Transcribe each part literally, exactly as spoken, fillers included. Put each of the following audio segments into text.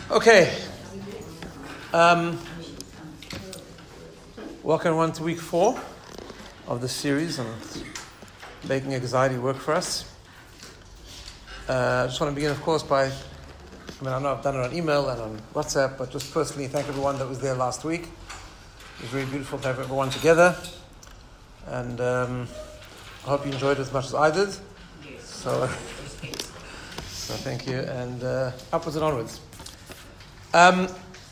Okay. Um, welcome everyone to week four of this series on making anxiety work for us. Uh, I just want to begin, of course, by, I mean, I know I've done it on email and on WhatsApp, but just personally thank everyone that was there last week. It was really beautiful to have everyone together. And um, I hope you enjoyed it as much as I did. So, so thank you. And uh, upwards and onwards. Um,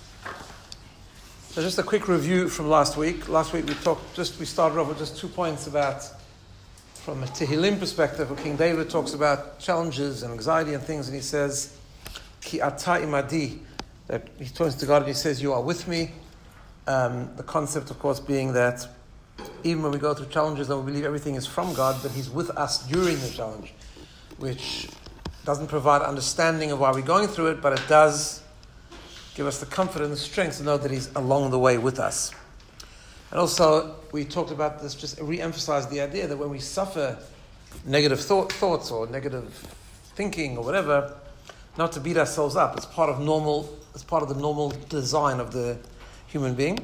so just a quick review from last week. Last week we talked, just we started off with just two points about, from a Tehillim perspective, where King David talks about challenges and anxiety and things, and he says, Ki ata imadi, that he turns to God and he says, you are with me. Um, the concept, of course, being that even when we go through challenges and we believe everything is from God, but He's with us during the challenge, which doesn't provide understanding of why we're going through it, but it does give us the comfort and the strength to know that He's along the way with us. And also, we talked about this, just re-emphasize the idea that when we suffer negative thought, thoughts or negative thinking or whatever, not to beat ourselves up. It's part of normal. It's part of the normal design of the human being.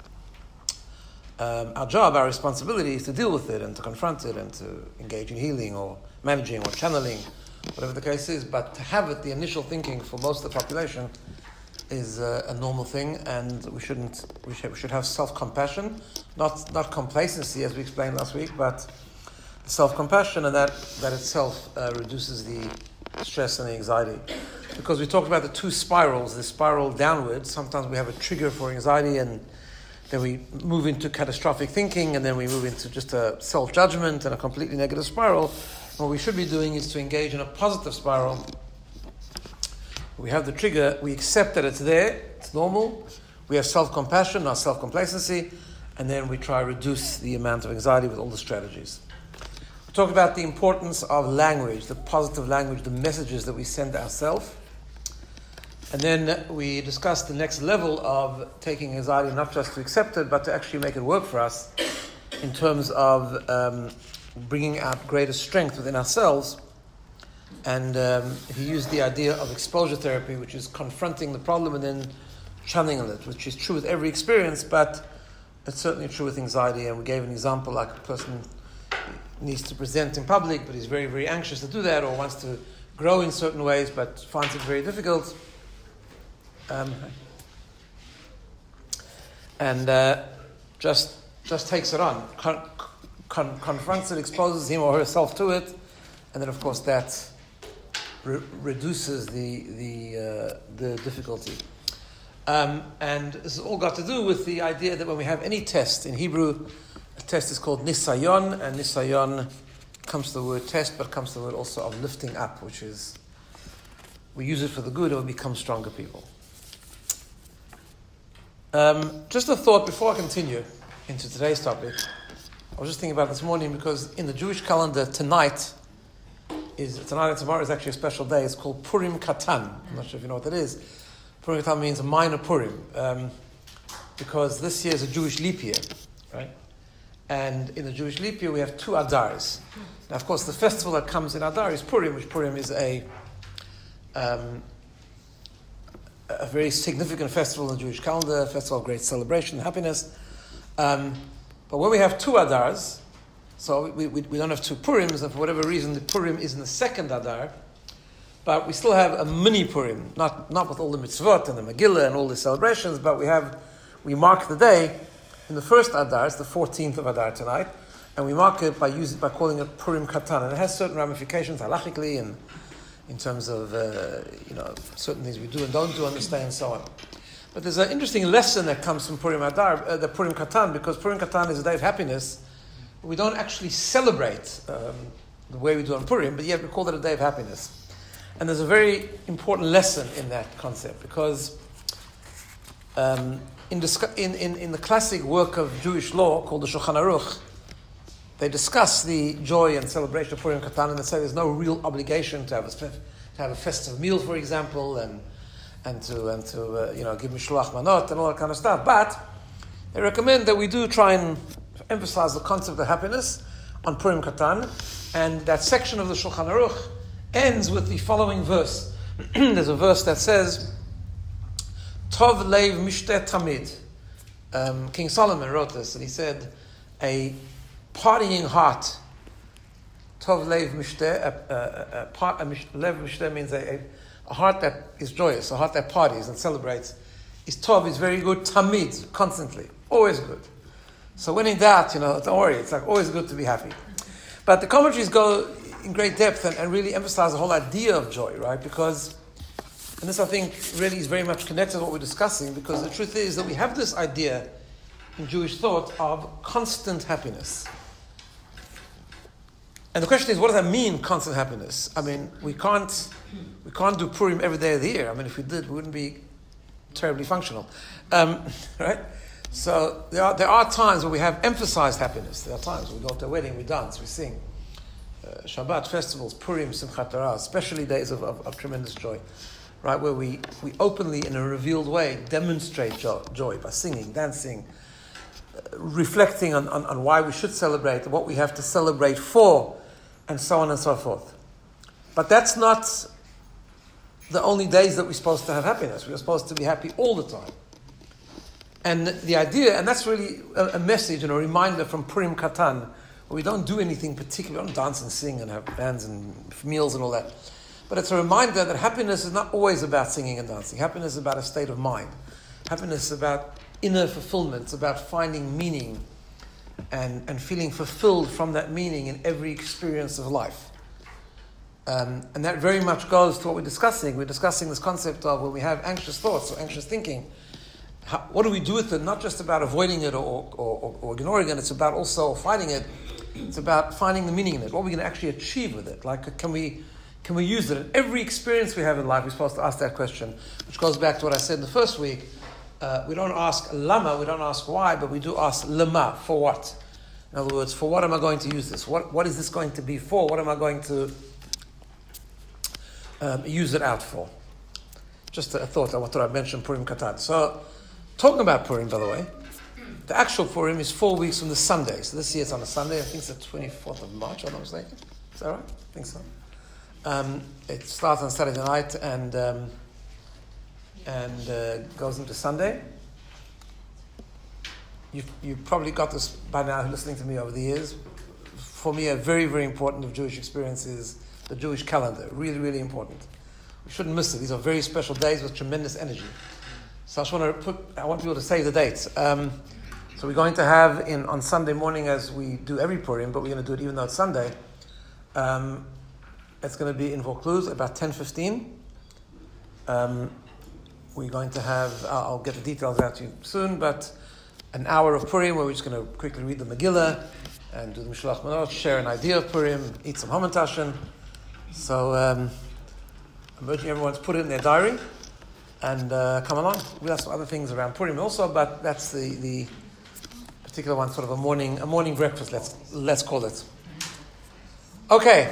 Um, our job, our responsibility is to deal with it and to confront it and to engage in healing or managing or channeling, whatever the case is. But to have it, the initial thinking for most of the population is uh, a normal thing, and we shouldn't. We should, we should have self-compassion, not not complacency, as we explained last week, but self-compassion, and that that itself uh, reduces the stress and the anxiety. Because we talked about the two spirals, the spiral downwards. Sometimes we have a trigger for anxiety, and then we move into catastrophic thinking, and then we move into just a self-judgment and a completely negative spiral. And what we should be doing is to engage in a positive spiral. We have the trigger, we accept that it's there, it's normal. We have self-compassion, not self-complacency, and then we try to reduce the amount of anxiety with all the strategies. We talked about the importance of language, the positive language, the messages that we send ourselves. And then we discussed the next level of taking anxiety, not just to accept it, but to actually make it work for us in terms of um, bringing out greater strength within ourselves. And um, he used the idea of exposure therapy, which is confronting the problem and then channeling it, which is true with every experience, but it's certainly true with anxiety. And we gave an example, like a person needs to present in public, but he's very, very anxious to do that, or wants to grow in certain ways, but finds it very difficult. Um, and uh, just just takes it on, con- con- confronts it, exposes him or herself to it, and then, of course, that re- reduces the the uh, the difficulty. Um, and this has all got to do with the idea that when we have any test in Hebrew, a test is called nisayon, and nisayon comes to the word test, but comes to the word also of lifting up, which is we use it for the good and we become stronger people. Um, just a thought before I continue into today's topic. I was just thinking about this morning because in the Jewish calendar tonight is tonight and tomorrow is actually a special day. It's called Purim Katan. I'm not sure if you know what that is. Purim Katan means a minor Purim um, because this year is a Jewish leap year, right? And in the Jewish leap year we have two Adars. Now, of course, the festival that comes in Adar is Purim, which Purim is a um, a very significant festival in the Jewish calendar, a festival of great celebration and happiness. Um, but when we have two Adars, so we, we we don't have two Purims, and for whatever reason the Purim is in the second Adar, but we still have a mini Purim, not not with all the mitzvot and the Megillah and all the celebrations, but we have we mark the day in the first Adar, it's the fourteenth of Adar tonight, and we mark it by using by calling it Purim Katan, and it has certain ramifications halachically and in terms of, uh, you know, certain things we do and don't do, understand, and so on. But there's an interesting lesson that comes from Purim Adar, uh, the Purim Katan, because Purim Katan is a day of happiness. We don't actually celebrate um, the way we do on Purim, but yet we call it a day of happiness. And there's a very important lesson in that concept, because um, in, discu- in, in, in the classic work of Jewish law called the Shulchan Aruch, they discuss the joy and celebration of Purim Katan, and they say there's no real obligation to have a, to have a festive meal, for example, and and to and to uh, you know give mishloach manot and all that kind of stuff. But they recommend that we do try and emphasize the concept of happiness on Purim Katan, and that section of the Shulchan Aruch ends with the following verse. There's a verse that says, Tov leiv mishteh tamid. Um, King Solomon wrote this, and he said, a partying heart, Tov leiv mishteh, a, a, a, part, a mish, lev mishteh means a, a, a heart that is joyous, a heart that parties and celebrates. Is Tov is very good, tamid, constantly, always good. So when in doubt, you know, don't worry, it's like always good to be happy. But the commentaries go in great depth and, and really emphasize the whole idea of joy, right? Because, and this I think really is very much connected to what we're discussing, because the truth is that we have this idea in Jewish thought of constant happiness. And the question is, what does that mean, constant happiness? I mean, we can't we can't do Purim every day of the year. I mean, if we did, we wouldn't be terribly functional, um, right? So there are there are times where we have emphasized happiness. There are times we go to a wedding, we dance, we sing. Uh, Shabbat, festivals, Purim, Simchat Torah, especially days of, of, of tremendous joy, right? Where we, we openly, in a revealed way, demonstrate joy, joy by singing, dancing, uh, reflecting on, on, on why we should celebrate, what we have to celebrate for, and so on and so forth. But that's not the only days that we're supposed to have happiness. We're supposed to be happy all the time. And the idea, and that's really a, a message and a reminder from Purim Katan, where we don't do anything particular, we don't dance and sing and have bands and meals and all that. But it's a reminder that happiness is not always about singing and dancing. Happiness is about a state of mind. Happiness is about inner fulfillment. It's about finding meaning and, and feeling fulfilled from that meaning in every experience of life. Um, and that very much goes to what we're discussing. We're discussing this concept of when we have anxious thoughts or anxious thinking, how, what do we do with it? Not just about avoiding it or, or, or, or ignoring it, it's about also fighting it. It's about finding the meaning in it. What are we going to actually achieve with it? Like, can we can we use it? In every experience we have in life, we're supposed to ask that question, which goes back to what I said in the first week. Uh, we don't ask lama, we don't ask why, but we do ask lema, for what? In other words, for what am I going to use this? What What is this going to be for? What am I going to um, use it out for? Just a, a thought, I thought I'd mention Purim Katan. So, talking about Purim, by the way, the actual Purim is four weeks from the Sunday. So this year it's on a Sunday. I think it's the twenty-fourth of March, if I'm not mistaken. Is that right? I think so. Um, it starts on Saturday night and um, and uh, goes into Sunday. You've, you've probably got this by now, listening to me over the years. For me, a very, very important of Jewish experience is the Jewish calendar. Really, really important. We shouldn't miss it. These are very special days with tremendous energy. So I just want to put, I want people to say the dates. Um, so we're going to have in on Sunday morning, as we do every Purim, but we're going to do it even though it's Sunday. Um, it's going to be in Vaucluse about ten fifteen. Um, we're going to have, I'll, I'll get the details out to you soon, but an hour of Purim where we're just going to quickly read the Megillah and do the Mishloach Manot, share an idea of Purim, eat some Hamantashen. So um, I'm urging everyone to put it in their diary and uh, come along. We have some other things around Purim also, but that's the, the particular one, sort of a morning a morning breakfast, let's let's call it. Okay.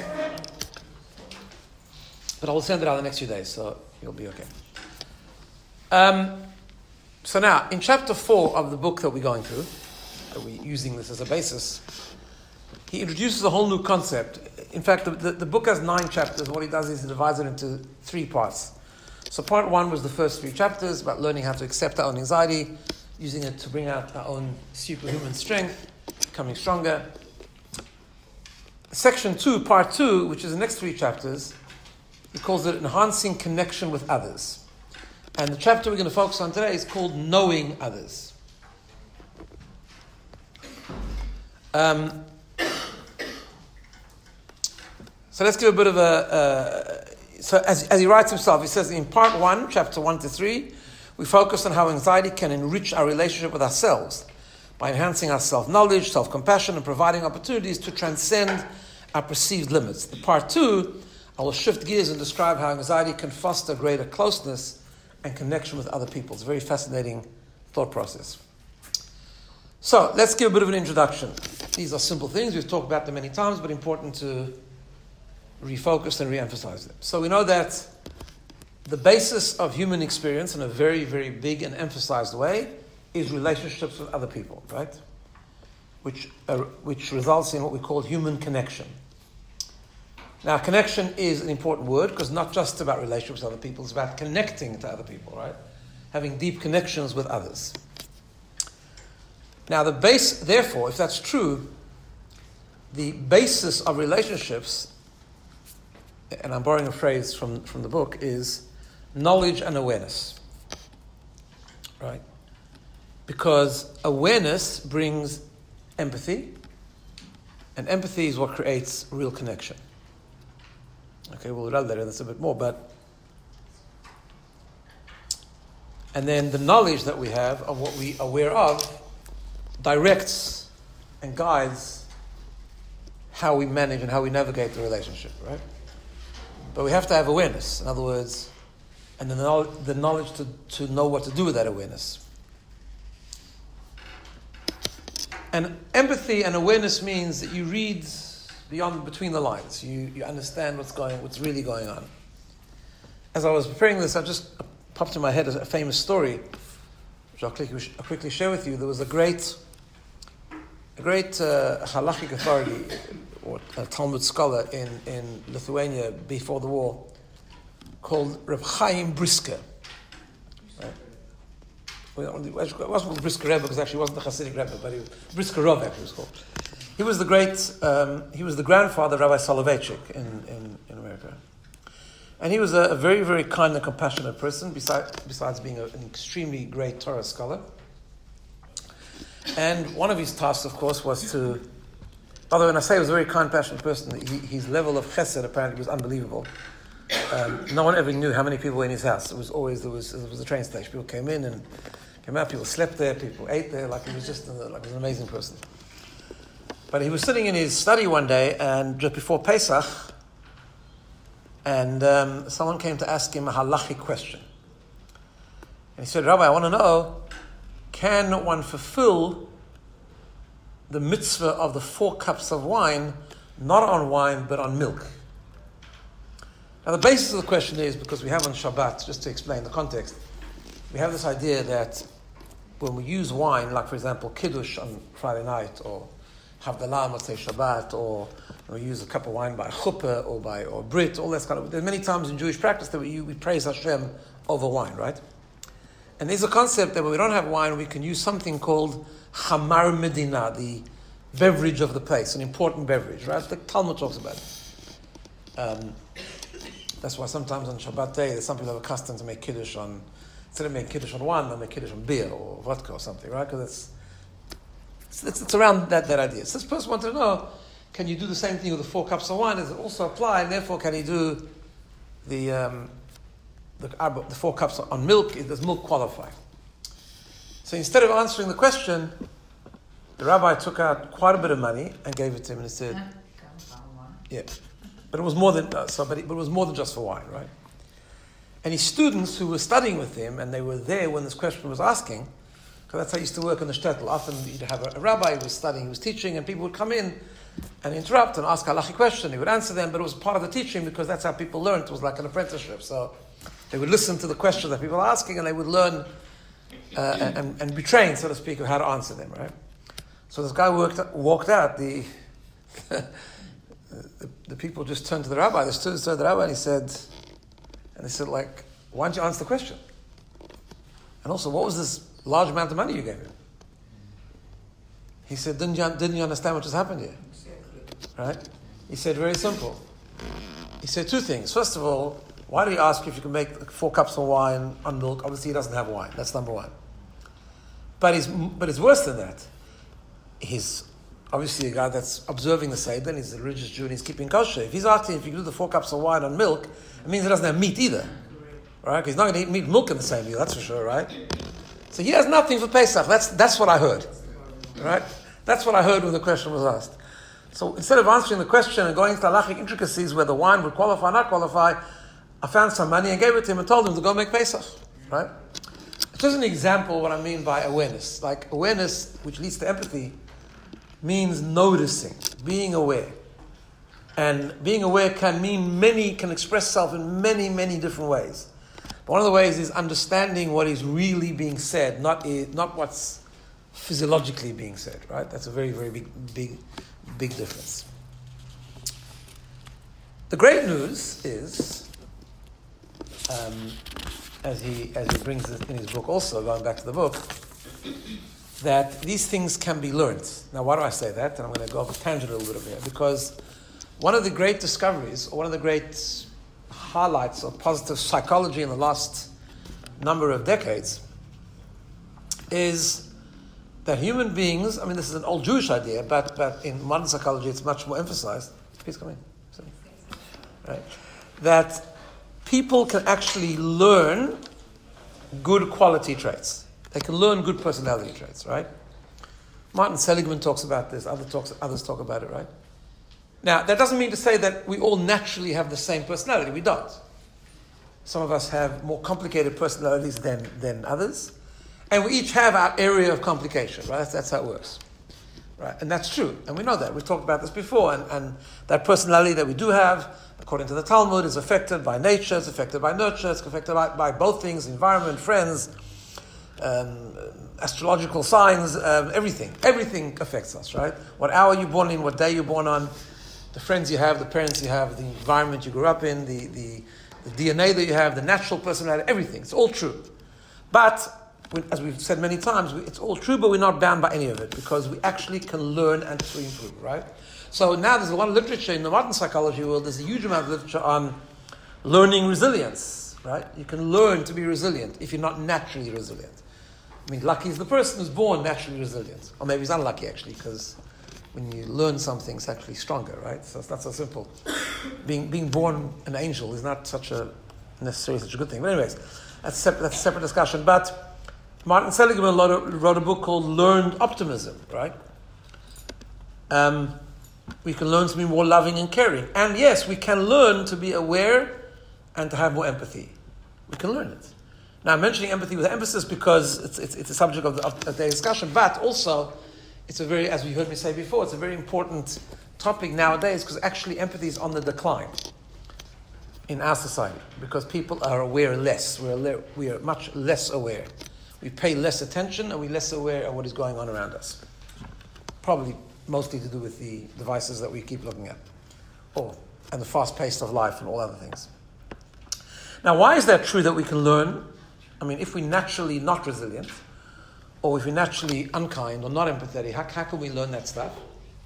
But I will send it out the next few days, so you'll be okay. Um, so now, in chapter four of the book that we're going through, that we're using this as a basis, he introduces a whole new concept. In fact, the, the, the book has nine chapters. What he does is he divides it into three parts. So part one was the first three chapters about learning how to accept our own anxiety, using it to bring out our own superhuman strength, becoming stronger. Section two, part two, which is the next three chapters, he calls it enhancing connection with others. And the chapter we're going to focus on today is called knowing others. Um, so let's give a bit of a... Uh, so as, as he writes himself, he says in part one, chapter one to three, we focus on how anxiety can enrich our relationship with ourselves by enhancing our self-knowledge, self-compassion, and providing opportunities to transcend our perceived limits. The part two, I will shift gears and describe how anxiety can foster greater closeness and connection with other people. It's a very fascinating thought process. So, let's give a bit of an introduction. These are simple things, we've talked about them many times, but important to refocus and re-emphasize them. So we know that the basis of human experience in a very, very big and emphasized way is relationships with other people, right? Which, uh, which results in what we call human connection. Now, connection is an important word because not just about relationships with other people, it's about connecting to other people, right? having deep connections with others. Now, the base, therefore, if that's true, the basis of relationships, and I'm borrowing a phrase from, from the book, is knowledge and awareness. Right? Because awareness brings empathy, and empathy is what creates real connection. Okay, we'll read later this a bit more, but and then the knowledge that we have of what we are aware of directs and guides how we manage and how we navigate the relationship, right? But we have to have awareness, in other words, and the knowledge, the knowledge to, to know what to do with that awareness. And empathy and awareness means that you read beyond, between the lines. You you understand what's going, what's really going on. As I was preparing this, I just popped in my head a famous story, which I'll quickly, I'll quickly share with you. There was a great, a great uh, halachic authority, or a Talmud scholar in, in Lithuania before the war, called Reb Chaim Brisker. Right? Well, it wasn't called Brisker Rebbe because actually it wasn't the Hasidic Rebbe, but he was, Brisker Rov actually was called. He was the great, um, he was the grandfather of Rabbi Soloveitchik in, in, in America. And he was a, a very, very kind and compassionate person, besides, besides being a, an extremely great Torah scholar. And one of his tasks, of course, was to, by the way, when I say he was a very kind, passionate person, he, his level of chesed apparently was unbelievable. Um, no one ever knew how many people were in his house. It was always, there was, there was a train station. People came in and came out, people slept there, people ate there, like he was just like he was an amazing person. But he was sitting in his study one day, and just before Pesach, and um, someone came to ask him a halachic question. And he said, Rabbi, I want to know, can one fulfill the mitzvah of the four cups of wine, not on wine, but on milk? Now the basis of the question is, because we have on Shabbat, just to explain the context, we have this idea that when we use wine, like for example, Kiddush on Friday night, or Havdalah, Motzei Shabbat, or we use a cup of wine by chuppah or by or brit, all that kind of. There's many times in Jewish practice that we, we praise Hashem over wine, right? And there's a concept that when we don't have wine, we can use something called Chamar Medina, the beverage of the place, an important beverage, right? The Talmud talks about it. Um, that's why sometimes on Shabbat day, there's some people have a custom to make Kiddush on, instead of making Kiddush on wine, they'll make Kiddush on beer or vodka or something, right? Because it's It's, it's around that, that idea. So this person wanted to know, can you do the same thing with the four cups of wine? Does it also apply? And therefore, can he do the um, the, the four cups on milk? Does milk qualify? So instead of answering the question, the rabbi took out quite a bit of money and gave it to him, and he said, "Yeah, but it was more than uh, so, but it, but it was more than just for wine, right?" And his students who were studying with him, and they were there when this question was asking. That's how I used to work in the shtetl. Often you'd have a, a rabbi who was studying, who was teaching, and people would come in and interrupt and ask a halachic question. He would answer them, but it was part of the teaching because that's how people learned. It was like an apprenticeship. So they would listen to the questions that people are asking, and they would learn uh, and, and be trained, so to speak, of how to answer them. Right. So this guy worked, walked out. The, the the people just turned to the rabbi. The students turned to the rabbi, and he said, and they said, like, why don't you answer the question? And also, what was this large amount of money you gave him? He said, didn't you, didn't you understand what just happened here? Right? He said, very simple. He said two things. First of all, why do you ask if you can make four cups of wine on milk? Obviously, he doesn't have wine. That's number one. But he's, but it's worse than that. He's obviously a guy that's observing the Seder, and he's a religious Jew, and he's keeping kosher. If he's asking if you can do the four cups of wine on milk, it means he doesn't have meat either. Right? Because he's not going to eat meat and milk in the same meal, that's for sure, right? So he has nothing for Pesach. That's that's what I heard, right? That's what I heard when the question was asked. So instead of answering the question and going into halachic intricacies where the wine would qualify or not qualify, I found some money and gave it to him and told him to go make Pesach, right? It's just an example of what I mean by awareness. Like awareness, which leads to empathy, means noticing, being aware. And being aware can mean many, can express itself in many, many different ways. One of the ways is understanding what is really being said, not not what's physiologically being said, right? That's a very, very big, big, big difference. The great news is um, as he as he brings it in his book also, going back to the book, that these things can be learned. Now, why do I say that? And I'm going to go off a tangent a little bit here, because one of the great discoveries, or one of the great highlights of positive psychology in the last number of decades, is that human beings, I mean, this is an old Jewish idea, but, but in modern psychology it's much more emphasized. Please come in. Right? That people can actually learn good quality traits. They can learn good personality traits, right? Martin Seligman talks about this, other talks, others talk about it, right? Now, that doesn't mean to say that we all naturally have the same personality. We don't. Some of us have more complicated personalities than, than others. And we each have our area of complication, right? That's, that's how it works. Right? And that's true. And we know that. We've talked about this before. And, and that personality that we do have, according to the Talmud, is affected by nature, it's affected by nurture, it's affected by, by both things, environment, friends, um, astrological signs, um, everything. Everything affects us, right? What hour you're born in, what day you're born on, the friends you have, the parents you have, the environment you grew up in, the, the, the D N A that you have, the natural personality, everything. It's all true. But as we've said many times, it's all true, but we're not bound by any of it, because we actually can learn and to improve, right? So now there's a lot of literature in the modern psychology world. There's a huge amount of literature on learning resilience, right? You can learn to be resilient if you're not naturally resilient. I mean, lucky is the person who's born naturally resilient. Or maybe he's unlucky, actually, because when you learn something, it's actually stronger, right? So it's not so simple. Being being born an angel is not such a necessarily such a good thing. But anyways, that's a separate, that's a separate discussion. But Martin Seligman wrote a, wrote a book called Learned Optimism, right? Um, we can learn to be more loving and caring. And yes, we can learn to be aware and to have more empathy. We can learn it. Now, I'm mentioning empathy with emphasis because it's it's, it's a subject of the, of the discussion, but also it's a very, as we heard me say before, it's a very important topic nowadays, because actually empathy is on the decline in our society, because people are aware less. We're, le- we are much less aware. We pay less attention and we're less aware of what is going on around us. Probably mostly to do with the devices that we keep looking at, or and the fast pace of life and all other things. Now, why is that true that we can learn? I mean, if we're naturally not resilient, or if we're naturally unkind or not empathetic, how, how can we learn that stuff?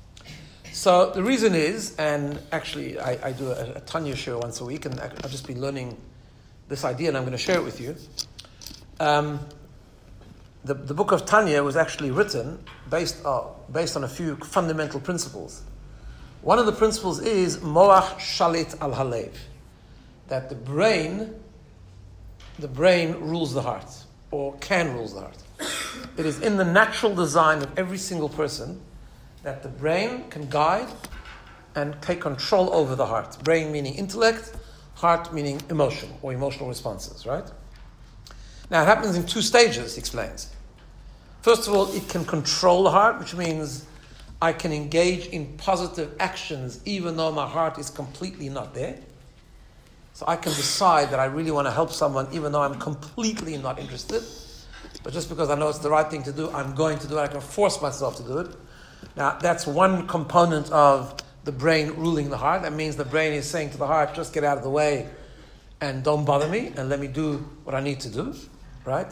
So the reason is, and actually I, I do a, a Tanya show once a week, and I've just been learning this idea, and I'm going to share it with you. Um, the, the book of Tanya was actually written based, uh, based on a few fundamental principles. One of the principles is Moach Shalit al Halev, that the brain, the brain rules the heart, or can rule the heart. It is in the natural design of every single person that the brain can guide and take control over the heart. Brain meaning intellect, heart meaning emotion or emotional responses, right? Now, it happens in two stages, he explains. First of all, it can control the heart, which means I can engage in positive actions even though my heart is completely not there. So I can decide that I really want to help someone even though I'm completely not interested. But just because I know it's the right thing to do, I'm going to do it. I can force myself to do it. Now, that's one component of the brain ruling the heart. That means the brain is saying to the heart, just get out of the way and don't bother me and let me do what I need to do, right?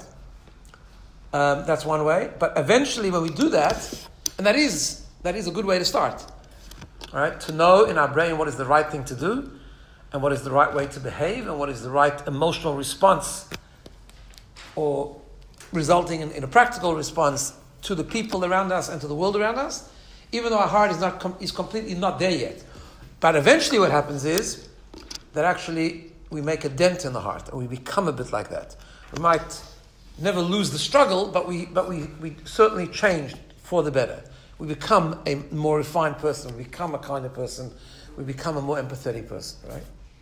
Um, that's one way. But eventually when we do that, and that is that is a good way to start, all right? To know in our brain what is the right thing to do and what is the right way to behave and what is the right emotional response, or resulting in, in a practical response to the people around us and to the world around us, even though our heart is not com- is completely not there yet. But eventually what happens is that actually we make a dent in the heart and we become a bit like that. We might never lose the struggle, but we but we, we certainly change for the better. We become a more refined person, we become a kinder person, we become a more empathetic person, right?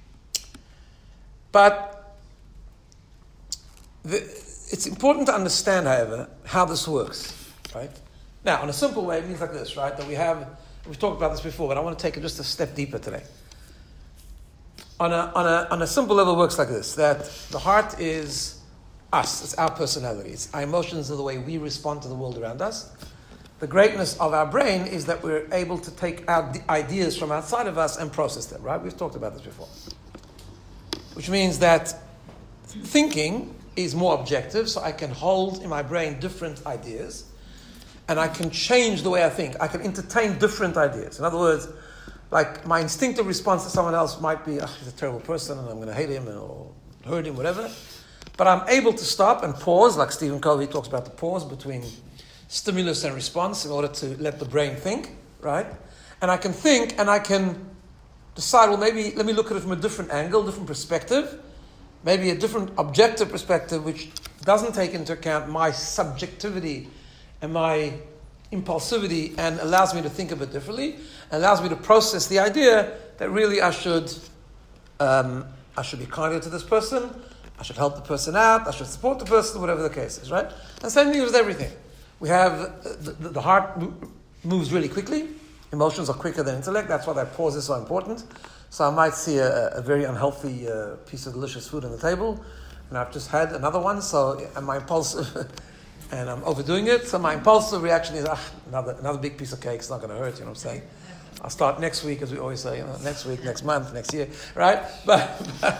But the, it's important to understand, however, how this works, right? Now, on a simple way, it means like this, right? That we have, we've talked about this before, but I want to take it just a step deeper today. On a, on a, on a simple level, it works like this, that the heart is us, it's our personality, it's our emotions are the way we respond to the world around us. The greatness of our brain is that we're able to take out ideas from outside of us and process them, right? We've talked about this before. Which means that thinking is more objective, so I can hold in my brain different ideas, and I can change the way I think. I can entertain different ideas. In other words, like my instinctive response to someone else might be, oh, he's a terrible person, and I'm going to hate him or hurt him, whatever. But I'm able to stop and pause, like Stephen Covey talks about the pause between stimulus and response in order to let the brain think, right? And I can think, and I can decide, well, maybe let me look at it from a different angle, different perspective, maybe a different objective perspective, which doesn't take into account my subjectivity and my impulsivity, and allows me to think a bit differently, and allows me to process the idea that really I should, um, I should be kinder to this person, I should help the person out, I should support the person, whatever the case is, right? And same thing with everything. We have, the, the, the heart moves really quickly. Emotions are quicker than intellect. That's why that pause is so important. So I might see a, a very unhealthy uh, piece of delicious food on the table, and I've just had another one, so and my impulsive, and I'm overdoing it, so my impulsive reaction is, ah, another another big piece of cake, it's not going to hurt, you know what I'm saying? I'll start next week, as we always say, you know, next week, next month, next year, right? But, but,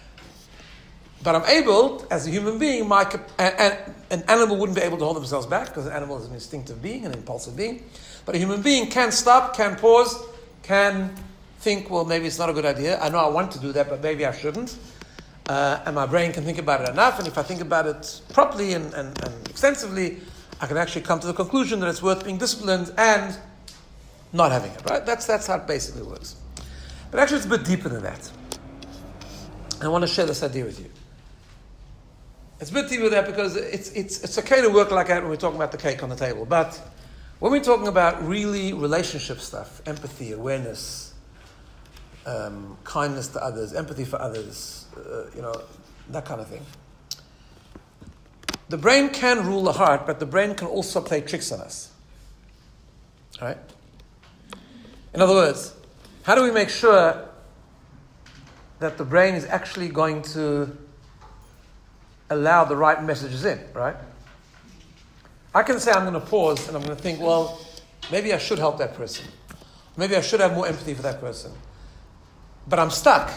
but I'm able, as a human being, my and, and an animal wouldn't be able to hold themselves back, because an animal is an instinctive being, an impulsive being. But a human being can stop, can pause, can think, well, maybe it's not a good idea. I know I want to do that, but maybe I shouldn't. Uh, and my brain can think about it enough, and if I think about it properly and, and, and extensively, I can actually come to the conclusion that it's worth being disciplined and not having it, right? That's, that's how it basically works. But actually it's a bit deeper than that. And I want to share this idea with you. It's a bit deeper than that because it's, it's, it's okay to work like that when we're talking about the cake on the table. But when we're talking about really relationship stuff, empathy, awareness, um, kindness to others, empathy for others, uh, you know, that kind of thing. The brain can rule the heart, but the brain can also play tricks on us. All right? In other words, how do we make sure that the brain is actually going to allow the right messages in, right? I can say I'm going to pause and I'm going to think, well, maybe I should help that person. Maybe I should have more empathy for that person. But I'm stuck.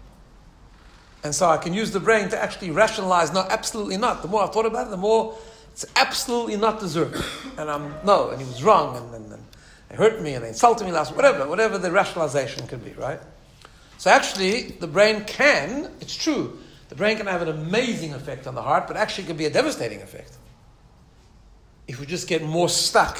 And so I can use the brain to actually rationalize, no, absolutely not. The more I've thought about it, the more it's absolutely not deserved. And I'm, no, and he was wrong, and, and, and they hurt me, and they insulted me last, whatever, whatever the rationalization could be, right? So actually, the brain can, it's true, the brain can have an amazing effect on the heart, but actually it can be a devastating effect if we just get more stuck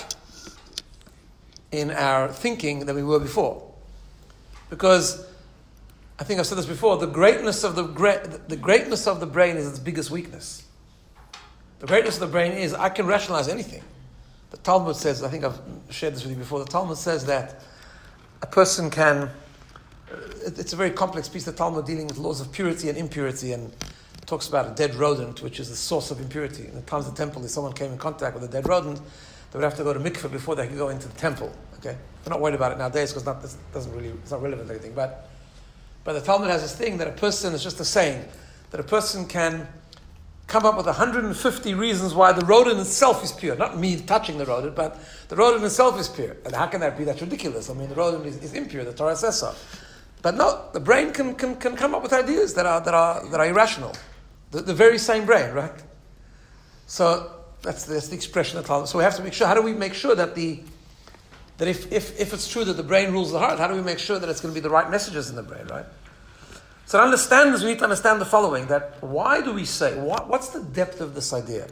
in our thinking than we were before. Because I think I've said this before, the greatness of the great the greatness of the brain is its biggest weakness. The greatness of the brain is I can rationalize anything. The Talmud says, I think I've shared this with you before, the Talmud says that a person can, it's a very complex piece of Talmud dealing with laws of purity and impurity, and it talks about a dead rodent, which is the source of impurity. In the times of the temple, if someone came in contact with a dead rodent, they would have to go to mikveh before they could go into the temple. Okay, we're not worried about it nowadays because not it doesn't really it's not relevant to anything. But but the Talmud has this thing that a person is just a saying that a person can come up with one hundred fifty reasons why the rodent itself is pure. Not me touching the rodent, but the rodent itself is pure. And how can that be? That's ridiculous. I mean, the rodent is, is impure. The Torah says so. But no, the brain can, can, can come up with ideas that are that are that are irrational. The, the very same brain, right? So that's, that's the expression of Talmud. So we have to make sure. How do we make sure that the that if, if if it's true that the brain rules the heart, how do we make sure that it's going to be the right messages in the brain, right? So to understand this, we need to understand the following: that why do we say what, what's the depth of this idea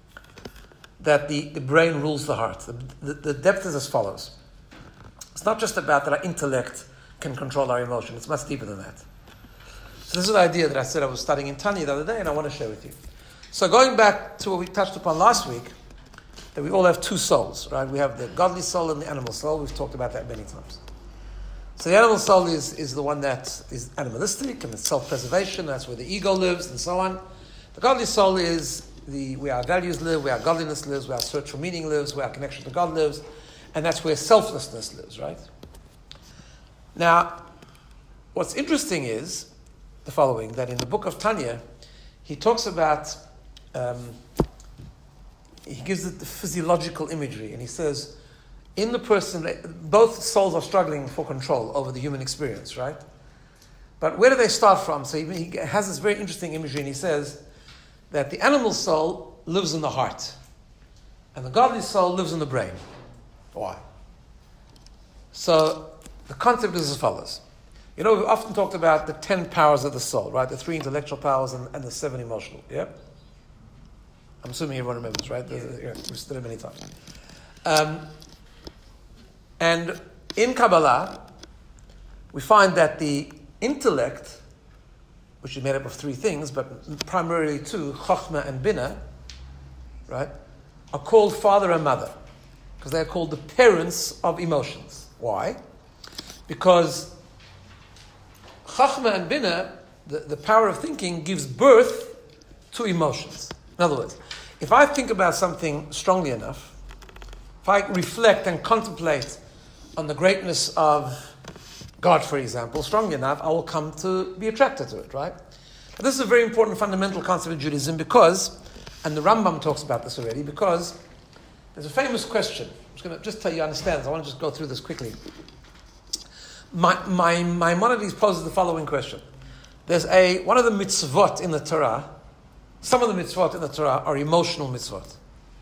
that the, the brain rules the heart? The, the, the depth is as follows. It's not just about that our intellect can control our emotion. It's much deeper than that. So this is the idea that I said I was studying in Tanya the other day, and I want to share with you. So going back to what we touched upon last week, that we all have two souls, right? We have the godly soul and the animal soul. We've talked about that many times. So the animal soul is, is the one that is animalistic and it's self-preservation. That's where the ego lives and so on. The godly soul is the where our values live, where our godliness lives, where our search for meaning lives, where our connection to God lives, and that's where selflessness lives, right? Now, what's interesting is the following, that in the book of Tanya, he talks about, um, he gives it the physiological imagery, and he says, in the person, both souls are struggling for control over the human experience, right? But where do they start from? So he, he has this very interesting imagery, and he says that the animal soul lives in the heart, and the godly soul lives in the brain. Why? So the concept is as follows. You know, we've often talked about the ten powers of the soul, right? The three intellectual powers and, and the seven emotional. Yeah? I'm assuming everyone remembers, right? Yeah. Yeah, we've studied it many times. Um, and in Kabbalah, we find that the intellect, which is made up of three things, but primarily two, Chokhmah and Binah, right, are called father and mother, because they are called the parents of emotions. Why? Because Chokhmah and Binah, the, the power of thinking, gives birth to emotions. In other words, if I think about something strongly enough, if I reflect and contemplate on the greatness of God, for example, strongly enough, I will come to be attracted to it, right? Now, this is a very important fundamental concept of Judaism because, and the Rambam talks about this already, because there's a famous question. I'm just going to just tell you, understand, so I want to just go through this quickly. My, my, Maimonides poses the following question. There's a, one of the mitzvot in the Torah, some of the mitzvot in the Torah are emotional mitzvot.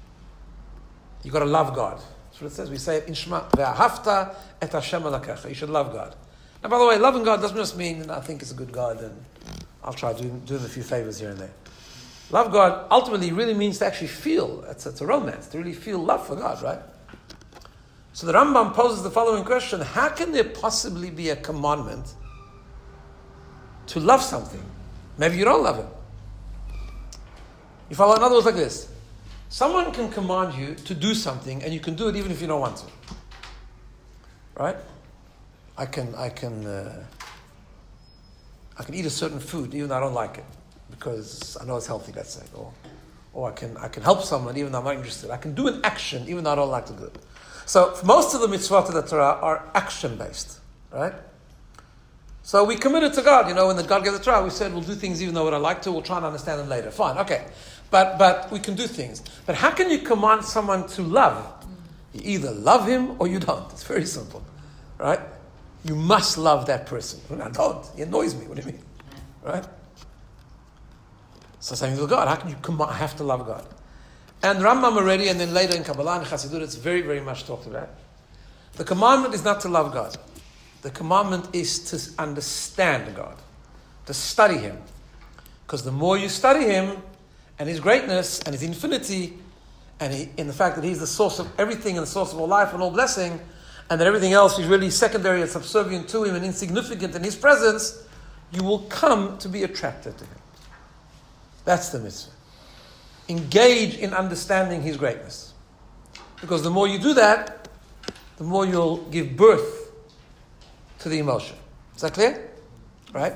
You've got to love God. That's what it says. We say it in Shema, ve'ahavta et Hashem alakecha. You should love God. Now, by the way, loving God doesn't just mean that I think it's a good God and I'll try doing, doing a few favors here and there. Love God ultimately really means to actually feel. It's, it's a romance, to really feel love for God, right? So the Rambam poses the following question. How can there possibly be a commandment to love something? Maybe you don't love it. You follow? In other words, like this. Someone can command you to do something and you can do it even if you don't want to. Right? I can I can uh, I can eat a certain food even though I don't like it because I know it's healthy, let's say. Or or I can I can help someone even though I'm not interested. I can do an action even though I don't like to do it. So most of the mitzvot of the Torah are action-based, right? So we committed to God. You know, when the God gave the Torah, we said we'll do things even though we don't like to. We'll try and understand them later. Fine, okay. But but we can do things. But how can you command someone to love? You either love him or you don't. It's very simple, right? You must love that person. I don't. He annoys me. What do you mean? Right? So same with God. How can you command? I have to love God. And Rambam already, and then later in Kabbalah and Chassidut, it's very, very much talked about. The commandment is not to love God. The commandment is to understand God, to study Him. Because the more you study Him, and His greatness, and His infinity, and he, in the fact that He's the source of everything, and the source of all life and all blessing, and that everything else is really secondary and subservient to Him and insignificant in His presence, you will come to be attracted to Him. That's the mitzvah. Engage in understanding His greatness. Because the more you do that, the more you'll give birth to the emotion. Is that clear? Right?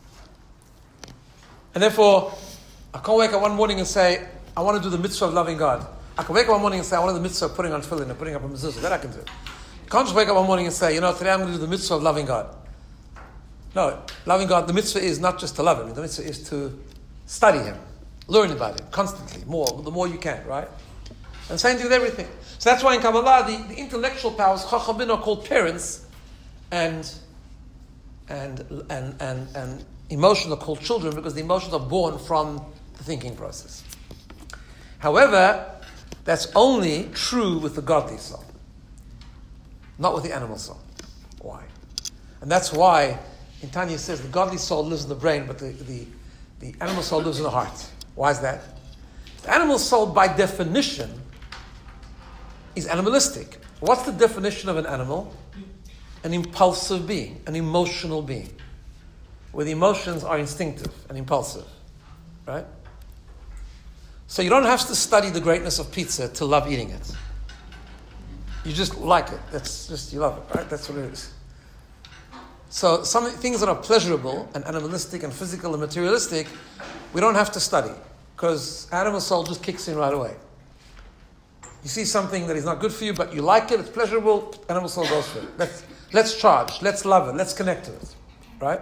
And therefore, I can't wake up one morning and say, I want to do the mitzvah of loving God. I can wake up one morning and say, I want to do the mitzvah of putting on tefillin and putting up a mezuzah. That I can do. You can't just wake up one morning and say, you know, today I'm going to do the mitzvah of loving God. No, loving God, the mitzvah is not just to love Him. The mitzvah is to study Him. Learn about Him constantly, more, the more you can, right? And same thing with everything. So that's why in Kabbalah, the, the intellectual powers, Chacham Binah, are called parents, and and and and and emotions are called children because the emotions are born from the thinking process. However, that's only true with the godly soul, not with the animal soul. Why? And that's why in Tanya it says the godly soul lives in the brain, but the, the, the animal soul lives in the heart. Why is that? The animal soul, by definition, is animalistic. What's the definition of an animal? An impulsive being, an emotional being, where the emotions are instinctive and impulsive, right? So you don't have to study the greatness of pizza to love eating it. You just like it. That's just, you love it, right? That's what it is. So some things that are pleasurable and animalistic and physical and materialistic, we don't have to study because animal soul just kicks in right away. You see something that is not good for you, but you like it, it's pleasurable, animal soul goes for it. Let's, let's charge, let's love it, let's connect to it, right?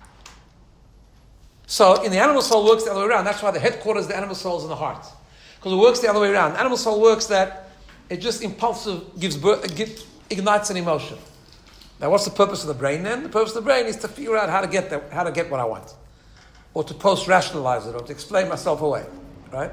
So in the animal soul works the other way around. That's why the headquarters of the animal soul is in the heart. Because it works the other way around. The animal soul works that it just impulsive, gives birth, it gives, ignites an emotion. Now, what's the purpose of the brain then? The purpose of the brain is to figure out how to get that, how to get what I want, or to post-rationalize it, or to explain myself away, right?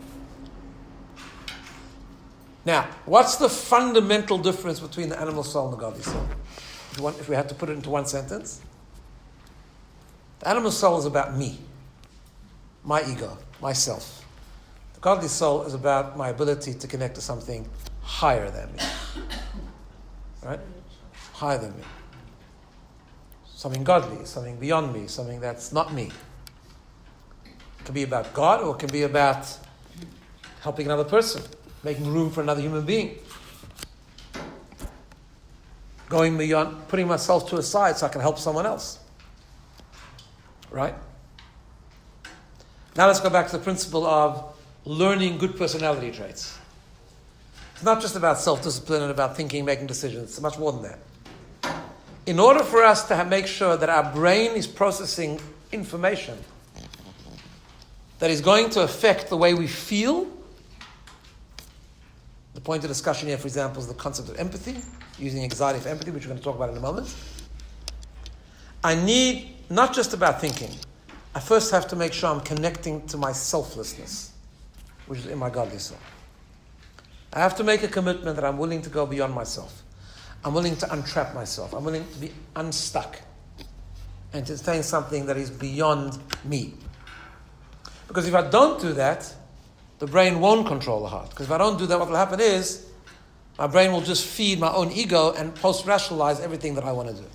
Now, what's the fundamental difference between the animal soul and the godly soul? If, you want, if we had to put it into one sentence, the animal soul is about me, my ego, myself. The godly soul is about my ability to connect to something higher than me, right? Higher than me. Something godly, something beyond me, something that's not me. It can be about God, or it can be about helping another person, making room for another human being. Going beyond, putting myself to a side so I can help someone else. Right? Now let's go back to the principle of learning good personality traits. It's not just about self-discipline and about thinking, making decisions. It's much more than that. In order for us to have, make sure that our brain is processing information that is going to affect the way we feel, the point of discussion here, for example, is the concept of empathy, using anxiety for empathy, which we're going to talk about in a moment. I need not just about thinking. I first have to make sure I'm connecting to my selflessness, which is in my godly soul. I have to make a commitment that I'm willing to go beyond myself. I'm willing to untrap myself. I'm willing to be unstuck and to attain something that is beyond me. Because if I don't do that, the brain won't control the heart. Because if I don't do that, what will happen is my brain will just feed my own ego and post-rationalize everything that I want to do.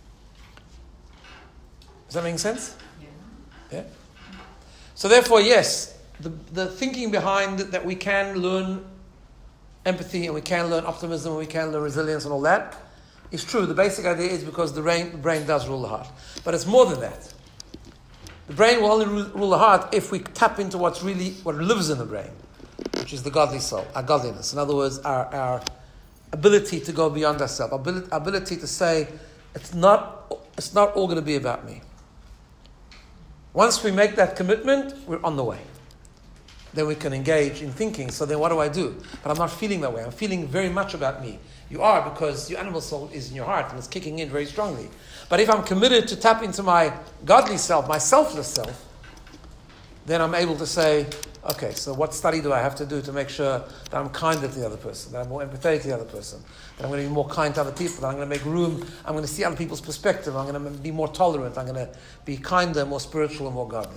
Does that make sense? Yeah. Yeah? So therefore, yes, the, the thinking behind that we can learn empathy and we can learn optimism and we can learn resilience and all that is true. The basic idea is because the brain, the brain does rule the heart. But it's more than that. The brain will only rule the heart if we tap into what's really, what lives in the brain, which is the godly soul, our godliness. In other words, our, our ability to go beyond ourselves, our ability, our ability to say, it's not, it's not all going to be about me. Once we make that commitment, we're on the way. Then we can engage in thinking. So then what do I do? But I'm not feeling that way. I'm feeling very much about me. You are, because your animal soul is in your heart and it's kicking in very strongly. But if I'm committed to tap into my godly self, my selfless self, then I'm able to say, okay, so what study do I have to do to make sure that I'm kinder to the other person, that I'm more empathetic to the other person, that I'm going to be more kind to other people, that I'm going to make room, I'm going to see other people's perspective, I'm going to be more tolerant, I'm going to be kinder, more spiritual, and more godly.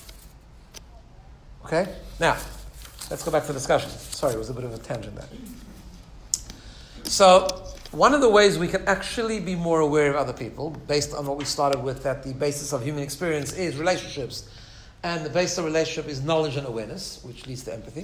Okay? Now, let's go back to the discussion. Sorry, it was a bit of a tangent there. So, one of the ways we can actually be more aware of other people, based on what we started with, that the basis of human experience is relationships, and the basis of relationship is knowledge and awareness, which leads to empathy.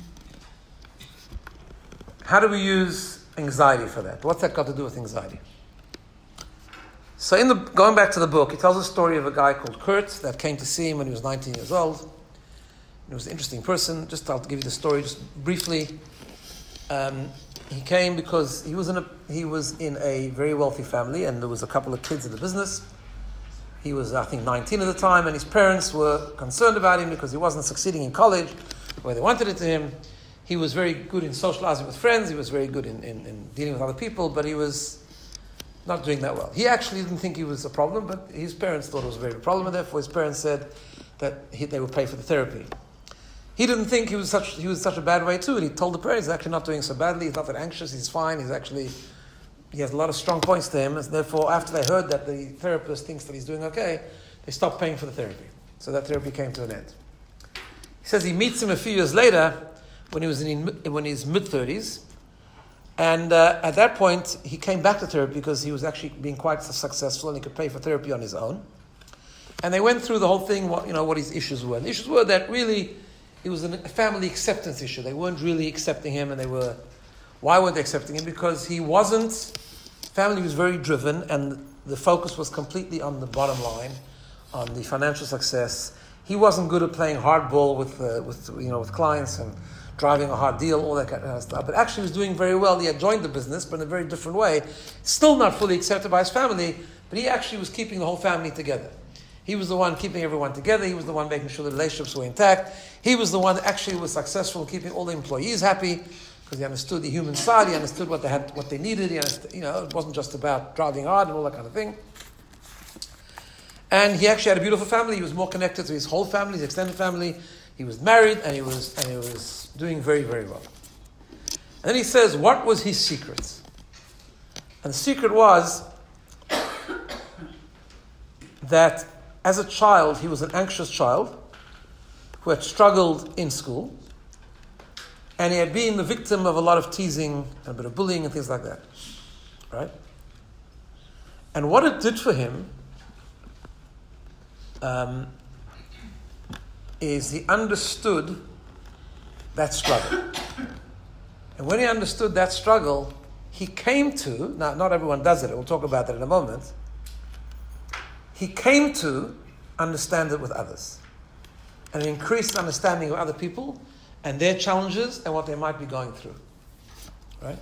How do we use anxiety for that? What's that got to do with anxiety? So, in the going back to the book, he tells a story of a guy called Kurt that came to see him when he was nineteen years old. He was an interesting person. Just I'll give you the story just briefly. Um, he came because he was in a he was in a very wealthy family, and there was a couple of kids in the business. He was, I think, nineteen at the time, and his parents were concerned about him because he wasn't succeeding in college where they wanted it to him. He was very good in socializing with friends. He was very good in, in, in dealing with other people, but he was not doing that well. He actually didn't think he was a problem, but his parents thought it was a very big problem, and therefore his parents said that he, they would pay for the therapy. He didn't think he was such he was such a bad way too, and he told the parents he's actually not doing so badly. He's not that anxious. He's fine. He's actually he has a lot of strong points to him. And therefore, after they heard that the therapist thinks that he's doing okay, they stopped paying for the therapy. So that therapy came to an end. He says he meets him a few years later when he was in when he's mid thirties, and uh, at that point he came back to therapy because he was actually being quite successful and he could pay for therapy on his own. And they went through the whole thing. What you know what his issues were. And the issues were that really. It was a family acceptance issue. They weren't really accepting him, and they were... Why weren't they accepting him? Because he wasn't... Family was very driven, and the focus was completely on the bottom line, on the financial success. He wasn't good at playing hardball with, uh, with you know, with clients and driving a hard deal, all that kind of stuff. But actually, he was doing very well. He had joined the business, but in a very different way. Still not fully accepted by his family, but he actually was keeping the whole family together. He was the one keeping everyone together. He was the one making sure the relationships were intact. He was the one that actually was successful in keeping all the employees happy, because he understood the human side, he understood what they had, what they needed, he understood, you know, it wasn't just about driving hard and all that kind of thing. And he actually had a beautiful family. He was more connected to his whole family, his extended family. He was married, and he was and he was doing very, very well. And then he says, what was his secret? And the secret was that as a child, he was an anxious child who had struggled in school, and he had been the victim of a lot of teasing and a bit of bullying and things like that. Right? And what it did for him um, is he understood that struggle. And when he understood that struggle, he came to, now not everyone does it, we'll talk about that in a moment, he came to understand it with others. And an increased understanding of other people and their challenges and what they might be going through. Right?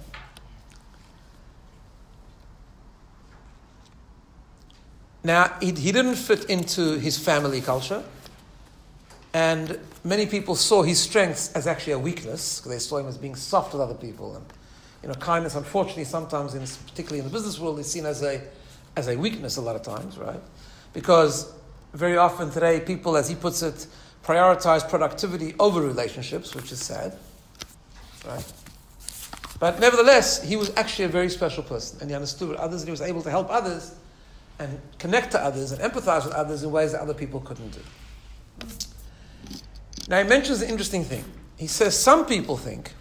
Now, he, he didn't fit into his family culture. And many people saw his strengths as actually a weakness, because they saw him as being soft with other people. And, you know, kindness, unfortunately, sometimes, in, particularly in the business world, is seen as a as a weakness a lot of times, right? Because very often today, people, as he puts it, prioritize productivity over relationships, which is sad, right? But nevertheless, he was actually a very special person, and he understood others, and he was able to help others and connect to others and empathize with others in ways that other people couldn't do. Now, he mentions an interesting thing. He says some people think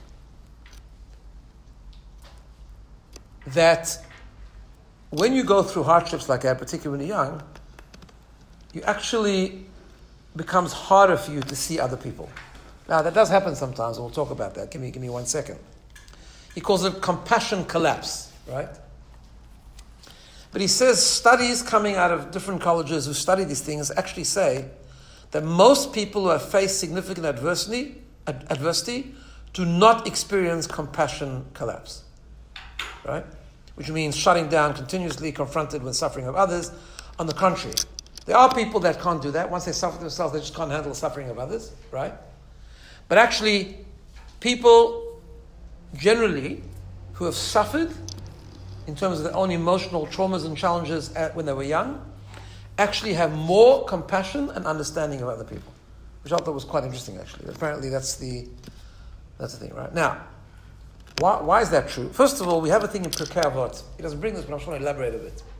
that when you go through hardships like that, particularly when you're young, you actually becomes harder for you to see other people. Now, that does happen sometimes, and we'll talk about that. Give me, give me one second. He calls it compassion collapse, right? But he says studies coming out of different colleges who study these things actually say that most people who have faced significant adversity, ad- adversity do not experience compassion collapse, right? Which means shutting down, continuously confronted with suffering of others. On the contrary, there are people that can't do that. Once they suffer themselves, they just can't handle the suffering of others, right? But actually, people generally who have suffered in terms of their own emotional traumas and challenges at, when they were young, actually have more compassion and understanding of other people, which I thought was quite interesting, actually. Apparently, that's the that's the thing, right? Now, why, why is that true? First of all, we have a thing in Pirkei Avot. He doesn't bring this, but I'm just going to elaborate a bit.